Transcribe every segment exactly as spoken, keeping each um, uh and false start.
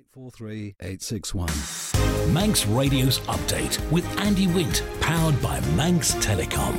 four three eight six one. Manx Radio's Update with Andy Wint, powered by Manx Telecom.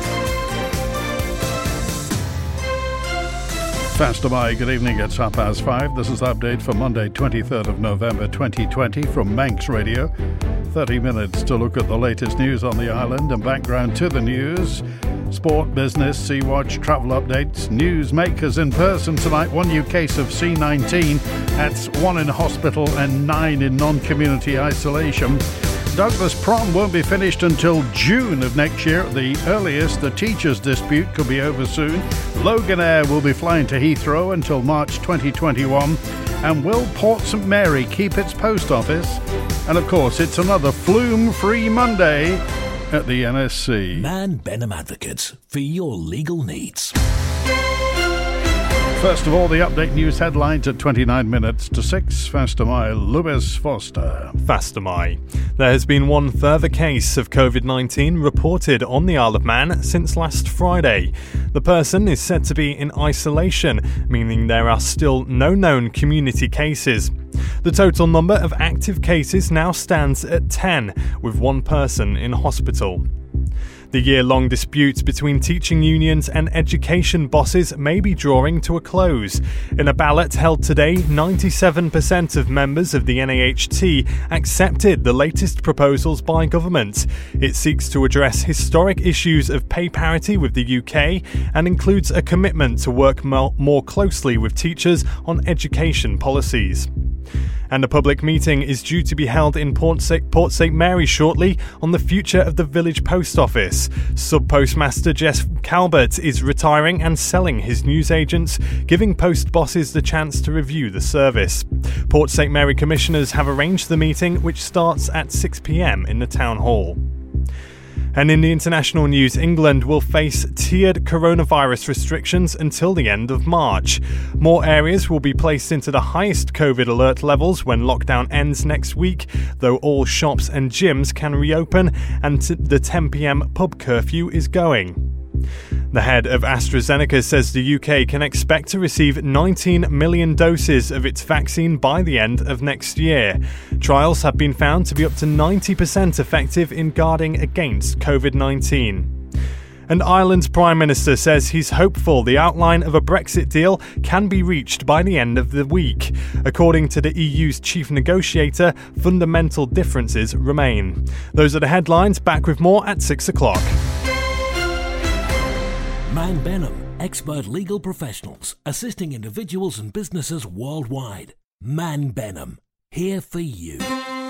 Faster by, good evening, it's half past five. This is the update for Monday, twenty-third of November twenty twenty from Manx Radio. thirty minutes to look at the latest news on the island and background to the news. Sport, business, Sea-Watch, travel updates, newsmakers in person tonight. One new case of C nineteen. That's one in hospital and nine in non-community isolation. Douglas Prom won't be finished until June of next year at the earliest. The teachers' dispute could be over soon. Loganair will be flying to Heathrow until March twenty twenty-one. And will Port St Mary keep its post office? And of course, it's another Flume-free Monday at the N S C. Man Benham Advocates, for your legal needs. First of all, the update news headlines at twenty-nine minutes to six. Faster my Lewis Foster. Faster my. There has been one further case of covid nineteen reported on the Isle of Man since last Friday. The person is said to be in isolation, meaning there are still no known community cases. The total number of active cases now stands at ten, with one person in hospital. The year-long dispute between teaching unions and education bosses may be drawing to a close. In a ballot held today, ninety-seven percent of members of the N A H T accepted the latest proposals by government. It seeks to address historic issues of pay parity with the U K and includes a commitment to work more closely with teachers on education policies. And a public meeting is due to be held in Port St Mary shortly on the future of the village post office. Sub-Postmaster Jeff Calvert is retiring and selling his newsagents, giving post bosses the chance to review the service. Port St Mary commissioners have arranged the meeting, which starts at six p m in the town hall. And in the international news, England will face tiered coronavirus restrictions until the end of March. More areas will be placed into the highest COVID alert levels when lockdown ends next week, though all shops and gyms can reopen and the ten p m pub curfew is going. The head of AstraZeneca says the U K can expect to receive nineteen million doses of its vaccine by the end of next year. Trials have been found to be up to ninety percent effective in guarding against covid nineteen. And Ireland's Prime Minister says he's hopeful the outline of a Brexit deal can be reached by the end of the week. According to the E U's chief negotiator, fundamental differences remain. Those are the headlines. Back with more at six o'clock. Man Benham, expert legal professionals assisting individuals and businesses worldwide. Man Benham, here for you.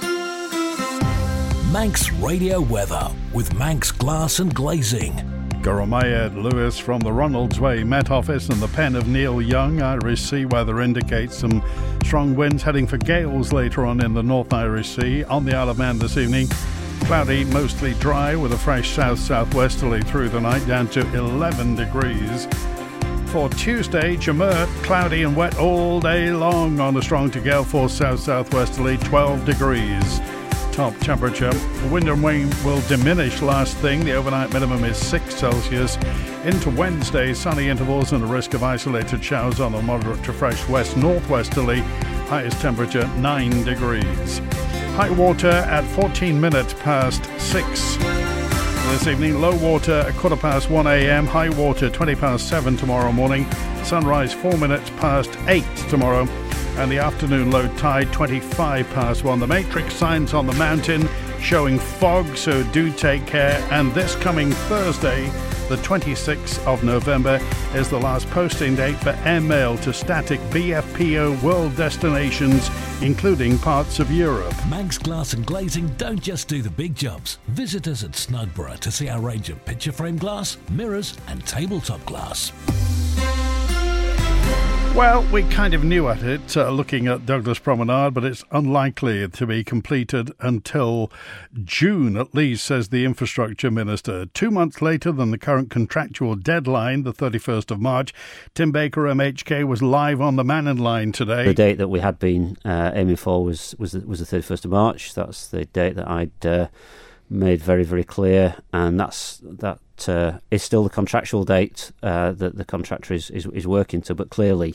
Manx Radio Weather with Manx Glass and Glazing. Goromayed Lewis from the Ronalds Way Met Office and the pen of Neil Young. Irish sea weather indicates some strong winds heading for gales later on in the North Irish Sea. On the Isle of Man this evening, cloudy, mostly dry with a fresh south-southwesterly through the night down to eleven degrees. For Tuesday, Jamaica, cloudy and wet all day long on a strong to gale force south-southwesterly, twelve degrees. Top temperature. The wind and rain will diminish last thing. The overnight minimum is six Celsius. Into Wednesday, sunny intervals and a risk of isolated showers on a moderate to fresh west-northwesterly. Highest temperature nine degrees. High water at fourteen minutes past six this evening. Low water at quarter past one a m. High water twenty past seven tomorrow morning. Sunrise four minutes past eight tomorrow. And the afternoon low tide twenty-five past one. The matrix signs on the mountain showing fog, so do take care. And this coming Thursday, the twenty-sixth of November, is the last posting date for airmail to static B F P O world destinations, including parts of Europe. Manx Glass and Glazing don't just do the big jobs. Visit us at Snugborough to see our range of picture frame glass, mirrors and tabletop glass. Well, we kind of knew at it, uh, looking at Douglas Promenade, but it's unlikely to be completed until June, at least, says the Infrastructure Minister. Two months later than the current contractual deadline, the thirty-first of March, Tim Baker, M H K, was live on the Manning Line today. The date that we had been uh, aiming for was, was, the, was the thirty-first of March. That's the date that I'd uh, made very, very clear, and that's that. Uh, is still the contractual date uh, that the contractor is, is, is working to, but clearly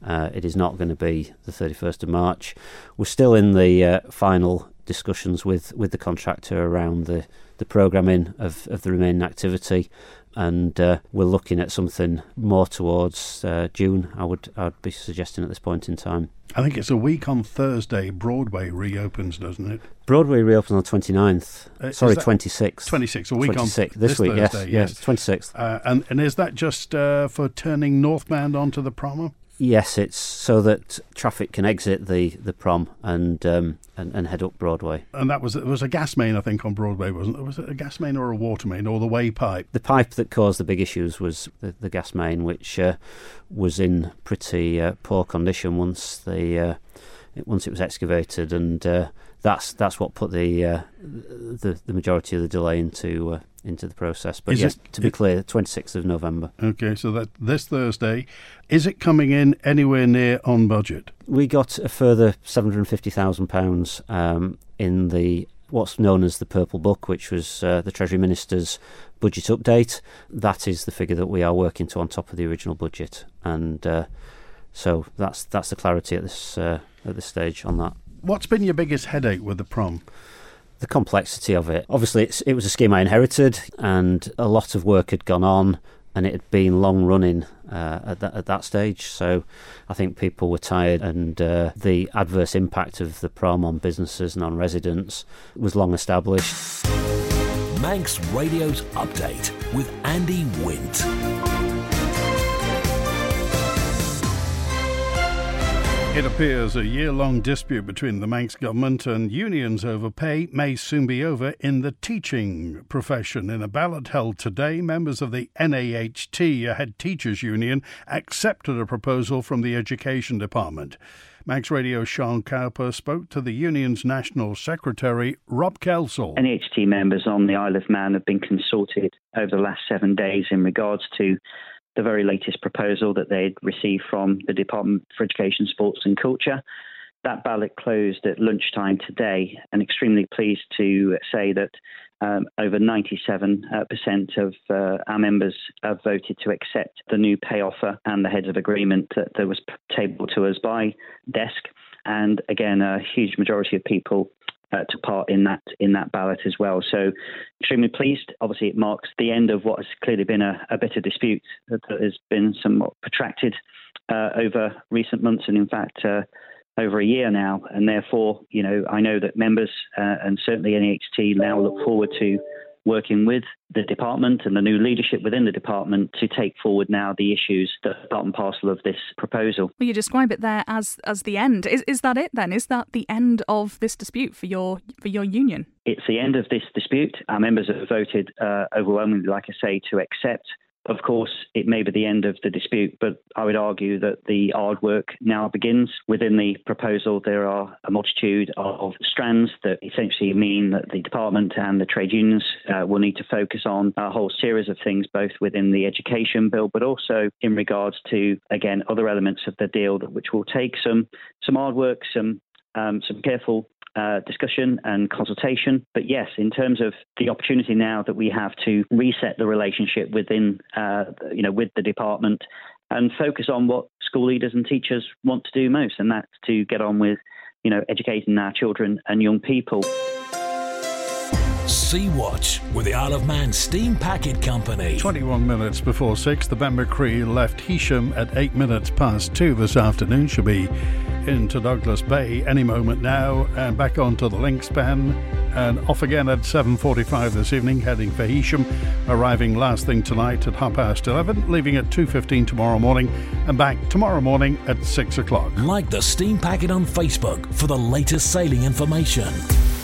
Uh, it is not going to be the thirty-first of March. We're still in the uh, final discussions with, with the contractor around the, the programming of, of the remaining activity, and uh, we're looking at something more towards uh, June, I would I'd be suggesting at this point in time. I think it's a week on Thursday Broadway reopens, doesn't it? Broadway reopens on the twenty-ninth. Uh, Sorry, twenty-sixth. twenty-sixth, a week twenty-sixth, on this, this week, Thursday, yes, yes. yes, twenty-sixth. Uh, and, and is that just uh, for turning northbound onto the prom? Yes, it's so that traffic can exit the, the prom and, um, and and head up Broadway. And that was it was a gas main, I think, on Broadway, wasn't it? Was it a gas main or a water main or the way pipe? The pipe that caused the big issues was the, the gas main, which uh, was in pretty uh, poor condition once the uh, it, once it was excavated, and uh, that's that's what put the uh, the the majority of the delay into. Uh, into the process. But is yes, it, to be it, clear, the twenty-sixth of November. Okay, so that this Thursday, is it coming in anywhere near on budget? We got a further seven hundred fifty thousand pounds um, in the what's known as the Purple Book, which was uh, the Treasury Minister's budget update. That is the figure that we are working to on top of the original budget, and uh, so that's that's the clarity at this uh, at this stage on that. What's been your biggest headache with the prom? The complexity of it. Obviously, it's, it was a scheme I inherited, and a lot of work had gone on, and it had been long running uh, at, that, at that stage. So I think people were tired, and uh, the adverse impact of the prom on businesses and on residents was long established. Manx Radio's Update with Andy Wint. It appears a year-long dispute between the Manx government and unions over pay may soon be over in the teaching profession. In a ballot held today, members of the N A H T, a head teachers' union, accepted a proposal from the Education Department. Manx Radio's Sean Cowper spoke to the union's National Secretary, Rob Kelsall. N A H T members on the Isle of Man have been consulted over the last seven days in regards to the very latest proposal that they'd received from the Department for Education, Sports and Culture. That ballot closed at lunchtime today, and extremely pleased to say that um, over ninety-seven percent of uh, our members have voted to accept the new pay offer and the heads of agreement that, that was tabled to us by Desk. And again, a huge majority of people Uh, took part in that in that ballot as well. So extremely pleased. Obviously, it marks the end of what has clearly been a, a bitter dispute that, that has been somewhat protracted uh, over recent months, and in fact uh, over a year now. And therefore, you know, I know that members uh, and certainly N A H T now look forward to working with the department and the new leadership within the department to take forward now the issues that are part and parcel of this proposal. Well, you describe it there as as the end. Is is that it then? Is that the end of this dispute for your for your union? It's the end of this dispute. Our members have voted uh, overwhelmingly, like I say, to accept. Of course, it may be the end of the dispute, but I would argue that the hard work now begins. Within the proposal, there are a multitude of strands that essentially mean that the department and the trade unions uh, will need to focus on a whole series of things, both within the education bill, but also in regards to, again, other elements of the deal, that which will take some some hard work, some um, some careful Uh, discussion and consultation. But yes, in terms of the opportunity now that we have to reset the relationship within, uh, you know, with the department and focus on what school leaders and teachers want to do most, and that's to get on with, you know, educating our children and young people. Sea Watch with the Isle of Man Steam Packet Company. twenty-one minutes before six, the Benmacree left Heysham at eight minutes past two this afternoon. She'll be into Douglas Bay any moment now, and back onto the link span and off again at seven forty-five this evening, heading for Heysham, arriving last thing tonight at half past eleven, leaving at two fifteen tomorrow morning, and back tomorrow morning at six o'clock. Like the Steam Packet on Facebook for the latest sailing information.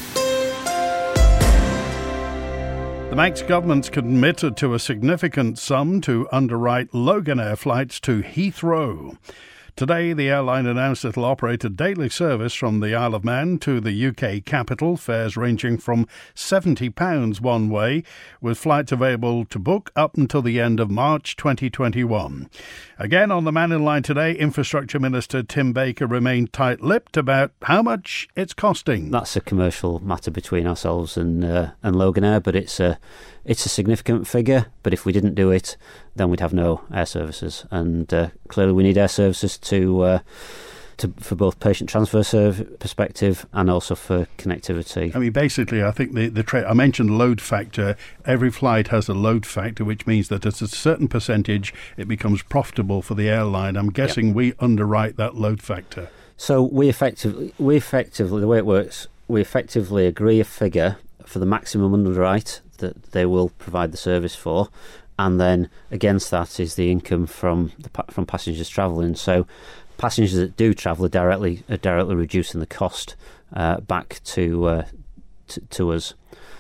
The Manx government's committed to a significant sum to underwrite Loganair flights to Heathrow. Today, the airline announced it will operate a daily service from the Isle of Man to the U K capital, fares ranging from seventy pounds one way, with flights available to book up until the end of March twenty twenty-one. Again, on the Man in Line today, Infrastructure Minister Tim Baker remained tight-lipped about how much it's costing. That's a commercial matter between ourselves and uh, and Loganair, but it's a It's a significant figure, but if we didn't do it, then we'd have no air services. And uh, clearly we need air services to, uh, to for both patient transfer serve perspective and also for connectivity. I mean, basically, I think the, the tra- I mentioned load factor. Every flight has a load factor, which means that at a certain percentage, it becomes profitable for the airline. I'm guessing yep. we underwrite that load factor. So we effectively, we effectively, the way it works, we effectively agree a figure for the maximum underwrite that they will provide the service for, and then against that is the income from the from passengers travelling. So passengers that do travel are directly are directly reducing the cost uh, back to, uh, to to us.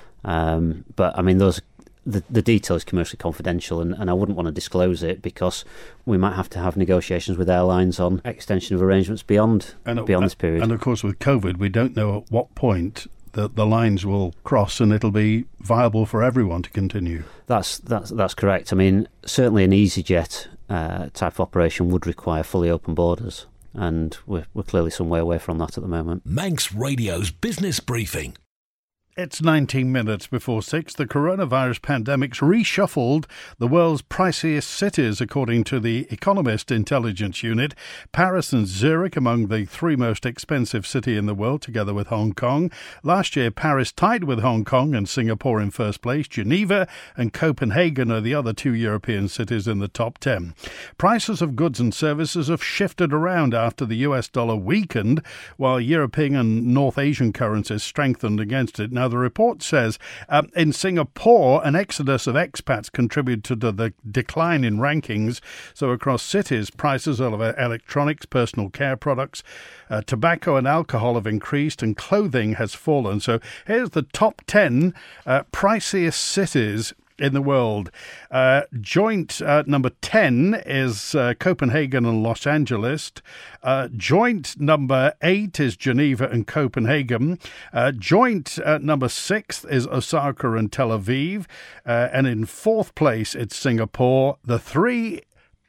Um, but I mean, those the the detail is commercially confidential, and, and I wouldn't want to disclose it because we might have to have negotiations with airlines on extension of arrangements beyond and, beyond uh, this period. And of course, with COVID, we don't know at what point the, the lines will cross and it'll be viable for everyone to continue. That's that's that's correct. I mean, certainly an EasyJet uh, type of operation would require fully open borders, and we're, we're clearly some way away from that at the moment. Manx Radio's Business Briefing. It's nineteen minutes before six. The coronavirus pandemic's reshuffled the world's priciest cities, according to the Economist intelligence unit. Paris and Zurich among the three most expensive cities in the world, together with Hong Kong. Last year, Paris tied with Hong Kong and Singapore in first place. Geneva and Copenhagen are the other two European cities in the top ten. Prices of goods and services have shifted around after the U S dollar weakened, while European and North Asian currencies strengthened against it. Now, the report says um, in Singapore, an exodus of expats contributed to the decline in rankings. So across cities, prices of electronics, personal care products, uh, tobacco and alcohol have increased, and clothing has fallen. So here's the top ten uh, priciest cities in the world. Uh, joint uh, number ten is uh, Copenhagen and Los Angeles. Uh, joint number eight is Geneva and Copenhagen. Uh, joint uh, number six is Osaka and Tel Aviv. Uh, and in fourth place, it's Singapore. The three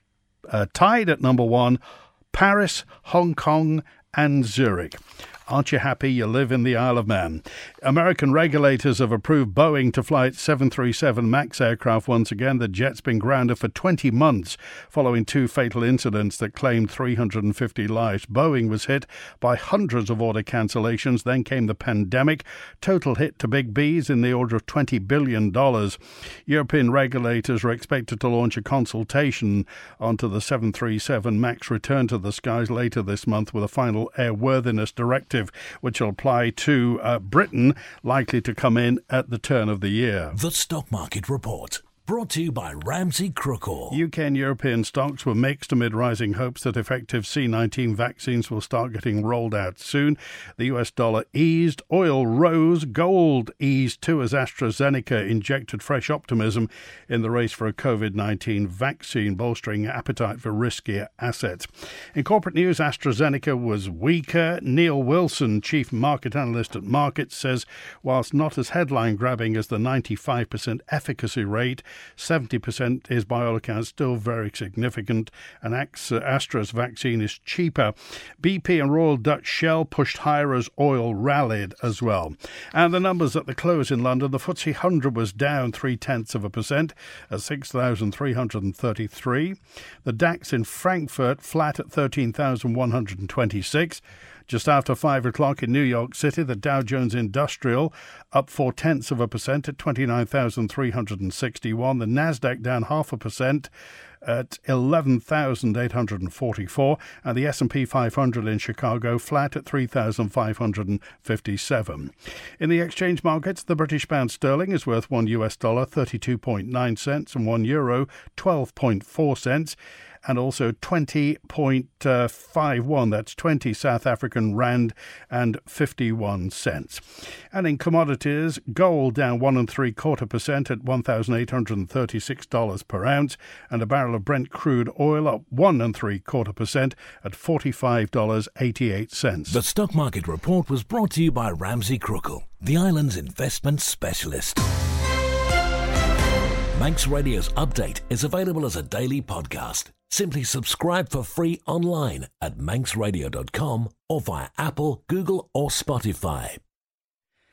uh, tied at number one, Paris, Hong Kong and Zurich. Aren't you happy you live in the Isle of Man? American regulators have approved Boeing to fly its seven thirty-seven MAX aircraft once again. The jet's been grounded for twenty months following two fatal incidents that claimed three hundred fifty lives. Boeing was hit by hundreds of order cancellations. Then came the pandemic. Total hit to Big B's in the order of twenty billion dollars. European regulators are expected to launch a consultation onto the seven thirty-seven MAX return to the skies later this month with a final airworthiness directive, which will apply to uh, Britain, likely to come in at the turn of the year. The Stock Market Report, brought to you by Ramsey Crookall. U K and European stocks were mixed amid rising hopes that effective C nineteen vaccines will start getting rolled out soon. The U S dollar eased, oil rose, gold eased too as AstraZeneca injected fresh optimism in the race for a COVID nineteen vaccine, bolstering appetite for riskier assets. In corporate news, AstraZeneca was weaker. Neil Wilson, chief market analyst at Markets, says whilst not as headline-grabbing as the ninety-five percent efficacy rate, seventy percent is, by all accounts, still very significant, and Astra's vaccine is cheaper. B P and Royal Dutch Shell pushed higher as oil rallied as well. And the numbers at the close in London, the F T S E one hundred was down three-tenths of a percent at six thousand three hundred thirty-three. The DAX in Frankfurt flat at thirteen thousand one hundred twenty-six. Just after five o'clock in New York City, the Dow Jones Industrial up four-tenths of a percent at twenty-nine thousand three hundred sixty-one. The Nasdaq down half a percent at eleven thousand eight hundred forty-four. And the S and P five hundred in Chicago flat at three thousand five hundred fifty-seven. In the exchange markets, the British pound sterling is worth one U S dollar thirty-two point nine cents and one euro twelve point four cents. And also twenty point five one, that's twenty South African rand and fifty-one cents. And in commodities, gold down one and three quarter percent at one thousand eight hundred thirty-six dollars per ounce, and a barrel of Brent crude oil up one and three quarter percent at forty-five dollars eighty-eight cents. The Stock Market Report was brought to you by Ramsey Crookall, the island's investment specialist. Manx Radio's update is available as a daily podcast. Simply subscribe for free online at manx radio dot com or via Apple, Google or Spotify.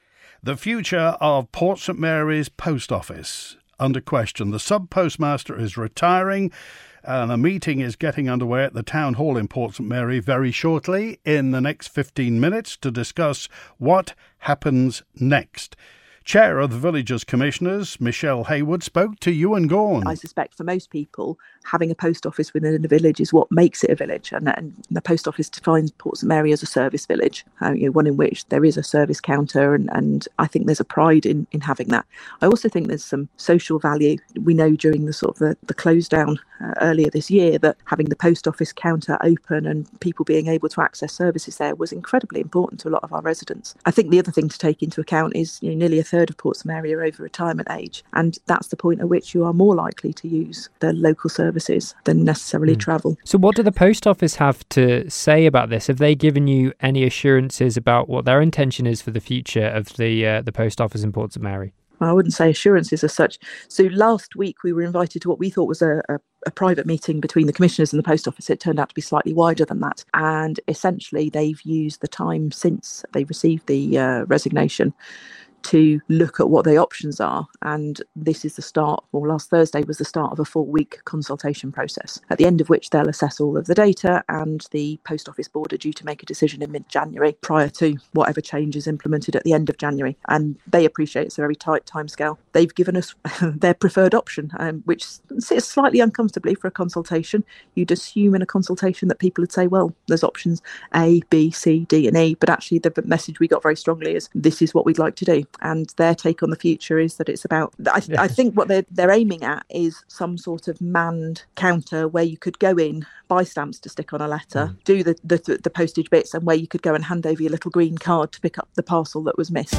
The future of Port St Mary's Post Office under question. The sub-postmaster is retiring and a meeting is getting underway at the Town Hall in Port St Mary very shortly in the next fifteen minutes to discuss what happens next. Chair of the Villages Commissioners, Michelle Haywood, spoke to Ewan Gorn. I suspect for most people, having a post office within a village is what makes it a village. And, and the post office defines Port St Mary as a service village, uh, you know, one in which there is a service counter. And, and I think there's a pride in, in having that. I also think there's some social value. We know during the sort of the, the close down uh, earlier this year that having the post office counter open and people being able to access services there was incredibly important to a lot of our residents. I think the other thing to take into account is, you know, nearly a third of Port St Mary are over retirement age, and that's the point at which you are more likely to use the local services than necessarily mm. travel. So what do the post office have to say about this? Have they given you any assurances about what their intention is for the future of the uh, the post office in Port St Mary? I wouldn't say assurances as such. So last week we were invited to what we thought was a, a, a private meeting between the commissioners and the post office. It turned out to be slightly wider than that. And essentially they've used the time since they received the uh, resignation to look at what the options are. And this is the start, or last Thursday was the start of a full week consultation process, at the end of which they'll assess all of the data, and the Post Office Board are due to make a decision in mid-January prior to whatever change is implemented at the end of January. And they appreciate it's a very tight timescale. They've given us their preferred option, um, which sits slightly uncomfortably for a consultation. You'd assume in a consultation that people would say, well, there's options A, B, C, D and E, but actually the message we got very strongly is this is what we'd like to do. And their take on the future is that it's about, I, th- I think what they're, they're aiming at is some sort of manned counter where you could go in, buy stamps to stick on a letter, mm. do the, the, the postage bits, and where you could go and hand over your little green card to pick up the parcel that was missed.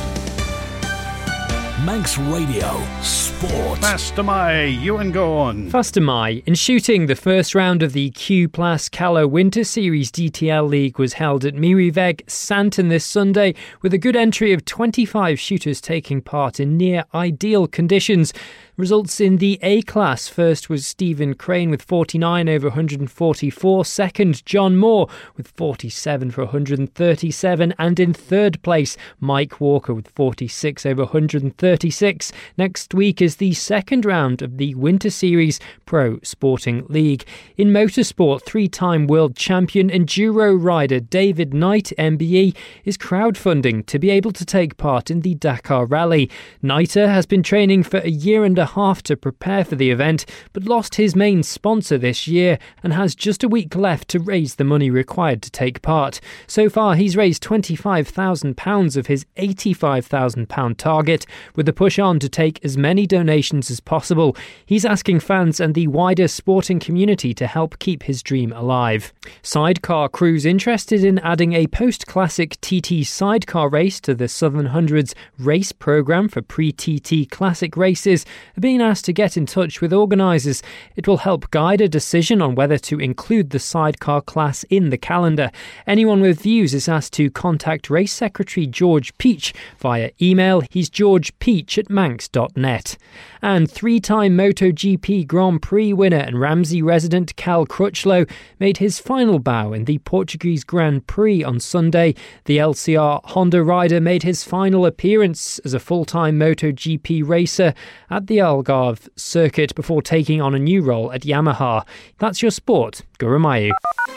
Manx Radio Sport. Fastamai, Ewan Gorn. Fastamai. In shooting, the first round of the Q Plus Callow Winter Series D T L League was held at Miriveg, Santon this Sunday, with a good entry of twenty-five shooters taking part in near ideal conditions. Results in the A class. First was Stephen Crane with forty-nine over one hundred forty-four. Second, John Moore with forty-seven for one hundred thirty-seven. And in third place, Mike Walker with forty-six over one hundred thirty-six. Next week is the second round of the Winter Series Pro Sporting League. In motorsport, three-time world champion enduro rider David Knight, M B E, is crowdfunding to be able to take part in the Dakar Rally. Knighter has been training for a year and a half to prepare for the event, but lost his main sponsor this year and has just a week left to raise the money required to take part. So far, he's raised twenty-five thousand pounds of his eighty-five thousand pounds target, with a push on to take as many donations as possible. He's asking fans and the wider sporting community to help keep his dream alive. Sidecar crews interested in adding a post-classic T T sidecar race to the Southern Hundreds race programme for pre-T T classic races are being asked to get in touch with organisers. It will help guide a decision on whether to include the sidecar class in the calendar. Anyone with views is asked to contact Race Secretary George Peach via email. He's georgepeach at manx dot net. And three-time MotoGP Grand Prix winner and Ramsey resident Cal Crutchlow made his final bow in the Portuguese Grand Prix on Sunday. The L C R Honda rider made his final appearance as a full-time MotoGP racer at the Algarve circuit before taking on a new role at Yamaha. That's your sport. Guramayu.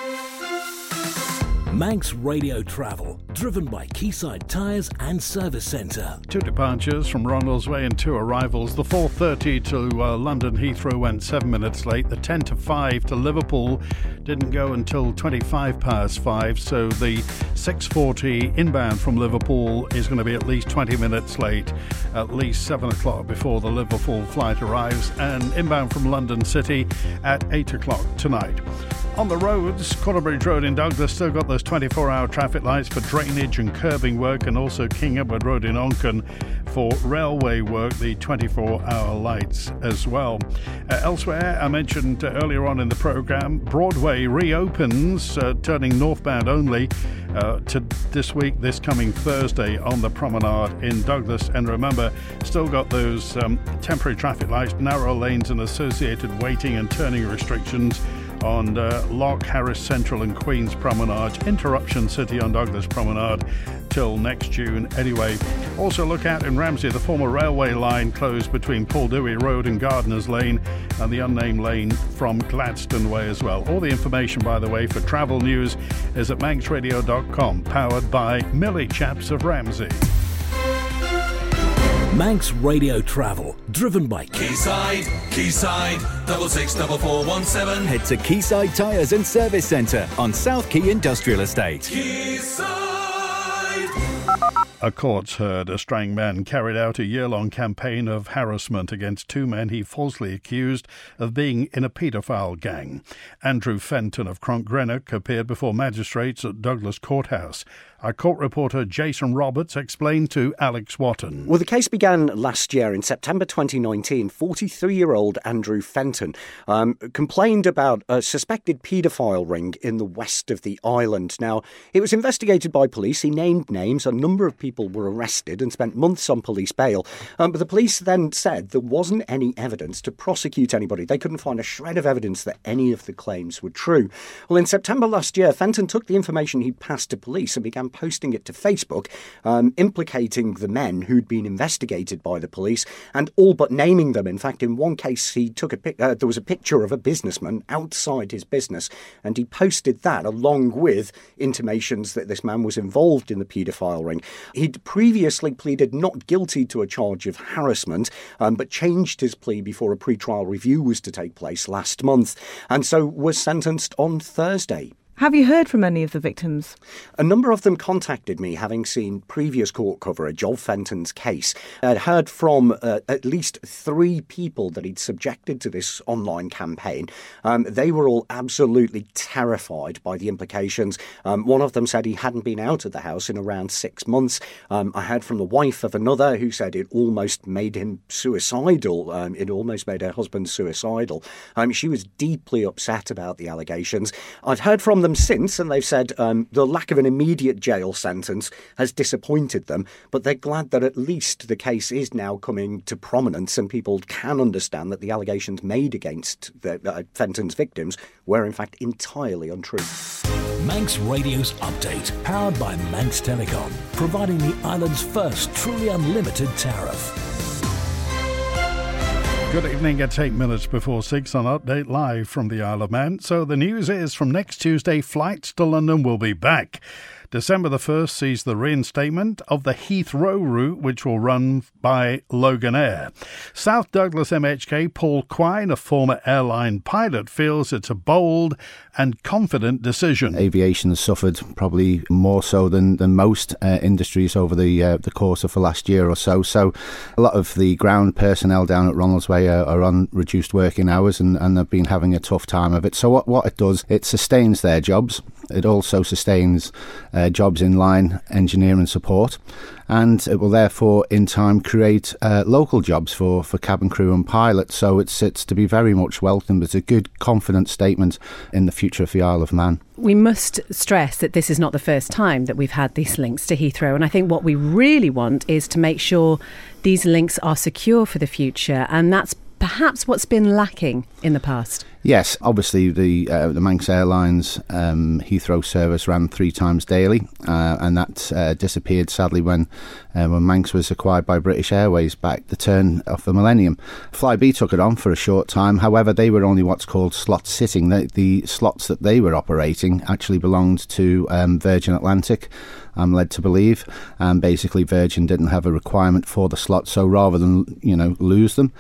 Manx Radio Travel, driven by Quayside Tyres and Service Centre. Two departures from Ronaldsway and two arrivals. The four thirty to uh, London Heathrow went seven minutes late. The ten to five to Liverpool didn't go until twenty-five past five. So the six forty inbound from Liverpool is going to be at least twenty minutes late, at least seven o'clock before the Liverpool flight arrives. And inbound from London City at eight o'clock tonight. On the roads, Coulterbridge Road in Douglas still got those twenty-four hour traffic lights for drainage and curbing work, and also King Edward Road in Onchan for railway work, the twenty-four hour lights as well. Uh, elsewhere, I mentioned uh, earlier on in the programme, Broadway reopens, uh, turning northbound only uh, to this week, this coming Thursday on the promenade in Douglas. And remember, still got those um, temporary traffic lights, narrow lanes and associated waiting and turning restrictions on uh, Lock, Harris Central and Queen's Promenade, Interruption City on Douglas Promenade, to until next June anyway. Also look out in Ramsey, the former railway line closed between Paul Dewey Road and Gardeners Lane, and the unnamed lane from Gladstone Way as well. All the information, by the way, for travel news is at manx radio dot com, powered by Millie Chaps of Ramsey. Manx Radio Travel, driven by Quayside, Quayside, double six double four one seven. Head to Quayside Tyres and Service Centre on South Quay Industrial Estate. Quayside. A court's heard a straying man carried out a year-long campaign of harassment against two men he falsely accused of being in a paedophile gang. Andrew Fenton of Cronk appeared before magistrates at Douglas Courthouse. Our court reporter Jason Roberts explained to Alex Watton. Well, the case began last year in September twenty nineteen. forty-three-year-old Andrew Fenton um, complained about a suspected paedophile ring in the west of the island. Now, it was investigated by police. He named names. A number of people were arrested and spent months on police bail. Um, but the police then said there wasn't any evidence to prosecute anybody. They couldn't find a shred of evidence that any of the claims were true. Well, in September last year, Fenton took the information he'd passed to police and began posting it to Facebook, um, implicating the men who'd been investigated by the police and all but naming them. In fact, in one case, he took a pic- uh, there was a picture of a businessman outside his business, and he posted that along with intimations that this man was involved in the paedophile ring. He'd previously pleaded not guilty to a charge of harassment, um, but changed his plea before a pre-trial review was to take place last month, and so was sentenced on Thursday. Have you heard from any of the victims? A number of them contacted me, having seen previous court coverage of Fenton's case. I'd heard from uh, at least three people that he'd subjected to this online campaign. Um, they were all absolutely terrified by the implications. Um, one of them said he hadn't been out of the house in around six months. Um, I heard from the wife of another who said it almost made him suicidal. Um, it almost made her husband suicidal. Um, she was deeply upset about the allegations. I've heard from them since, and they've said um, the lack of an immediate jail sentence has disappointed them, but they're glad that at least the case is now coming to prominence and people can understand that the allegations made against the, uh, Fenton's victims were in fact entirely untrue. Manx Radio's update, powered by Manx Telecom, providing the island's first truly unlimited tariff. Good evening, it's eight minutes before six on Update Live from the Isle of Man. So the news is from next Tuesday, flights to London will be back. December the first sees the reinstatement of the Heathrow route, which will run by Loganair. South Douglas M H K Paul Quine, a former airline pilot, feels it's a bold and confident decision. Aviation has suffered probably more so than, than most uh, industries over the uh, the course of the last year or so. So a lot of the ground personnel down at Ronaldsway are, are on reduced working hours and, and have been having a tough time of it. So what, what it does, it sustains their jobs. It also sustains uh, jobs in line engineering support, and it will therefore in time create uh, local jobs for, for cabin crew and pilots. So it's it's to be very much welcomed. It's a good, confident statement in the future of the Isle of Man. We must stress that this is not the first time that we've had these links to Heathrow, and I think what we really want is to make sure these links are secure for the future, and that's perhaps what's been lacking in the past. Yes, obviously the uh, the Manx Airlines um, Heathrow service ran three times daily, uh, and that uh, disappeared sadly when uh, when Manx was acquired by British Airways back the turn of the millennium. Flybe took it on for a short time. However, they were only what's called slot sitting. The, the slots that they were operating actually belonged to um, Virgin Atlantic, I'm led to believe, and basically Virgin didn't have a requirement for the slot, so rather than you know lose them,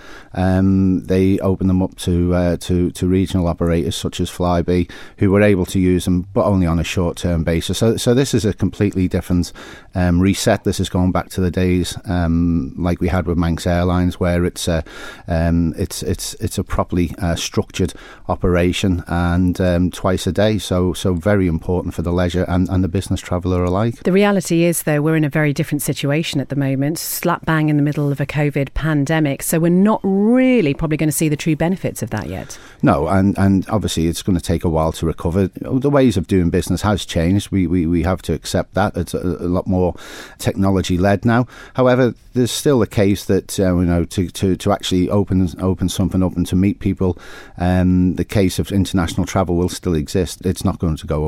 um, they opened them up to uh, to to regional operators such as Flybe, who were able to use them, but only on a short-term basis. So, so this is a completely different um, reset. This is going back to the days um, like we had with Manx Airlines, where it's a um, it's it's it's a properly uh, structured operation and um, twice a day. So, so very important for the leisure and, and the business traveller alike. The reality is, though, we're in a very different situation at the moment, slap bang in the middle of a COVID pandemic. So we're not really probably going to see the true benefits of that yet. No, and, and obviously it's going to take a while to recover. The ways of doing business has changed. We we, we have to accept that. It's a, a lot more technology-led now. However, there's still a case that, uh, you know, to, to, to actually open open something up and to meet people, um, the case of international travel will still exist. It's not going to go away.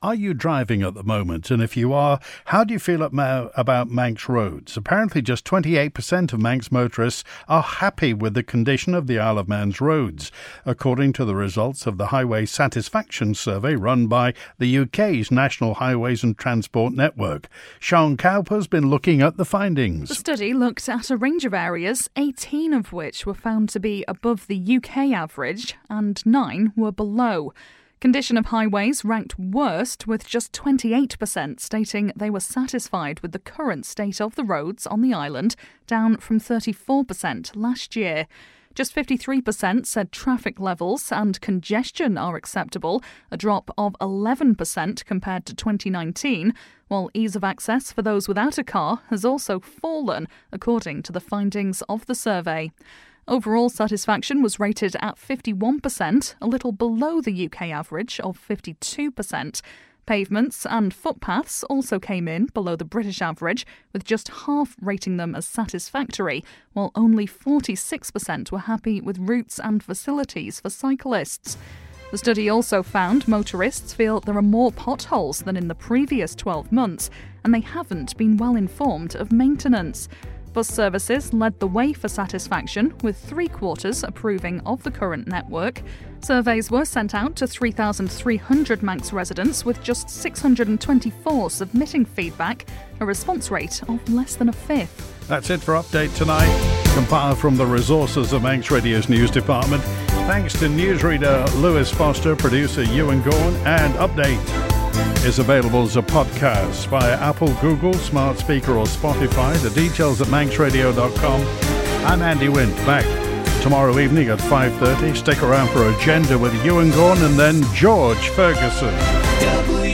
Are you driving at the moment? And if you are, how do you feel about Manx roads? Apparently just twenty-eight percent of Manx motorists are happy with the condition of the Isle of Man's roads, according to the results of the Highway Satisfaction Survey run by the U K's National Highways and Transport Network. Sean Cowper's been looking at the findings. The study looked at a range of areas, eighteen of which were found to be above the U K average and nine were below. Condition of highways ranked worst, with just twenty-eight percent stating they were satisfied with the current state of the roads on the island, down from thirty-four percent last year. Just fifty-three percent said traffic levels and congestion are acceptable, a drop of eleven percent compared to twenty nineteen, while ease of access for those without a car has also fallen, according to the findings of the survey. Overall satisfaction was rated at fifty-one percent, a little below the U K average of fifty-two percent. Pavements and footpaths also came in below the British average, with just half rating them as satisfactory, while only forty-six percent were happy with routes and facilities for cyclists. The study also found motorists feel there are more potholes than in the previous twelve months, and they haven't been well informed of maintenance. Bus services led the way for satisfaction, with three quarters approving of the current network. Surveys were sent out to three thousand three hundred Manx residents, with just six hundred twenty-four submitting feedback, a response rate of less than a fifth. That's it for Update Tonight, compiled from the resources of Manx Radio's news department. Thanks to newsreader Lewis Foster, producer Ewan Gorn, and Update is available as a podcast via Apple, Google, Smart Speaker or Spotify. The details at manx radio dot com. I'm Andy Wint, back tomorrow evening at five thirty. Stick around for Agenda with Ewan Gorn and then George Ferguson.